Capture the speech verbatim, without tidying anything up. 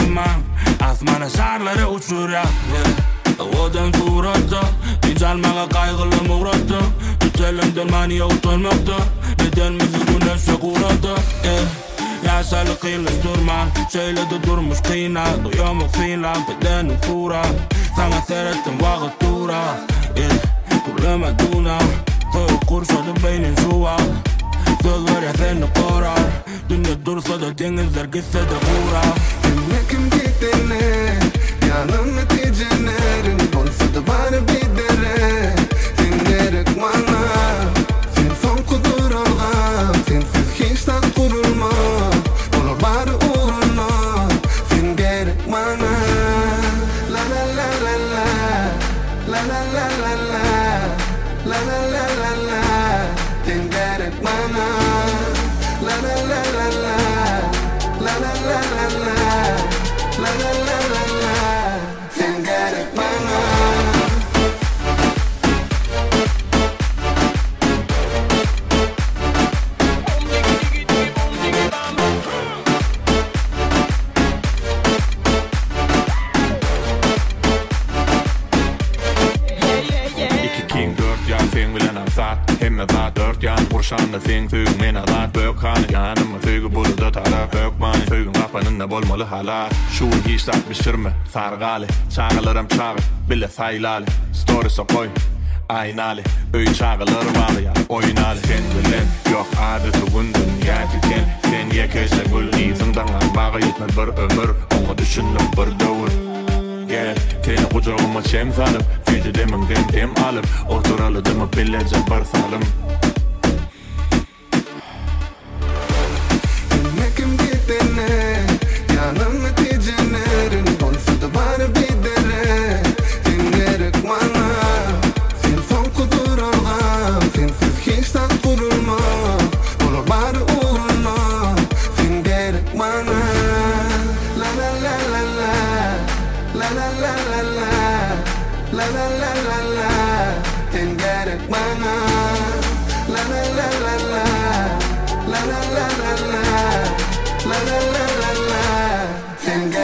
Bilemem asmana şarları uçur ya Odan suratı Hiç almağa kaygılım uğrattı Tut elimden maniye utanmaktı Neden bizi güneşe kurattı Yaşalı kıyılıştırma Söyledi durmuş kıyına Duyamuk fila bedenin fura Sana seyrettim vakit dura Kullemeduna Koyu kurşadı beynin şuva Söz ver ya seni korar Dünya dursa da denizler gitse de kura Kimle kim gittiğine Yanım neticelerin Olsa da bana bir dere Sen gerek bana Sen son kuduralğam Sensiz hiç tat kurulma Olur bari uğruna Sen gerek bana La la la la la La la la la la La la la la la Sen gerek bana La la la la la La la la la la La la la la la Sen gerek bana Hemme var dört yan Vurşanlı fin fügün men alat Bökhanı yanımı fügü buluda tara Bökmani fügün kapanında bolmalı hala Şuun giysak bişirme sargali Çağılırım çağı bile saylali Story sokoy aynali Öy çağılır bağlı ya oynali Sen bilen yok adeti gündün gerçekten Sen yekeşe gül iyisinden Bağı yetmez bir ömür Onu düşündüm bir dövür Gel, teni kucağıma çem salıp Füce deminden dem alıp Oturalı dımı bilece bir salım Kimle kim gittiğine Yanım neticelerin Olsa da bana bir dere Sen gerek bana Sen son kuduralğam Sensiz hiç tat kurulma Olur bari uğruna Sen gerek bana La la la la la La la la la la La la la la la Sen gerek bana La la la la la La la la la la La la la la la Sen gerek